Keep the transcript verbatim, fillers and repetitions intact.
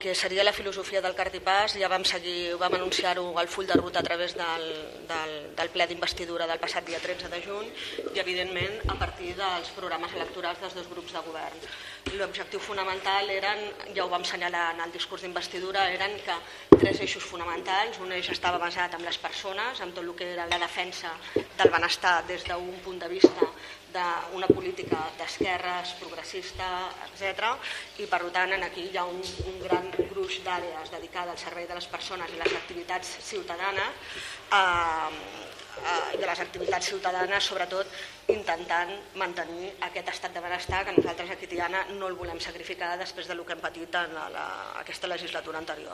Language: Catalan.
que seria la filosofia del Cartipàs. Ja vam seguir, vam anunciar-ho al full de ruta a través del, del, del ple d'investidura del passat dia tretze de juny i, evidentment, a partir dels programes electorals dels dos grups de govern. L'objectiu fonamental eren, ja ho vam assenyalar en el discurs d'investidura, eren que tres eixos fonamentals. Un eix estava basat en les persones, en tot el que era la defensa del benestar des d'un punt de vista d'una política d'esquerres, progressista, etcètera. I, per tant, aquí hi ha un, un gran gruix d'àrees dedicades al servei de les persones i les activitats ciutadanes, eh, eh, i de les activitats ciutadanes, sobretot, intentant mantenir aquest estat de benestar que nosaltres aquí a Tiana no el volem sacrificar després del que hem patit en la, la, aquesta legislatura anterior.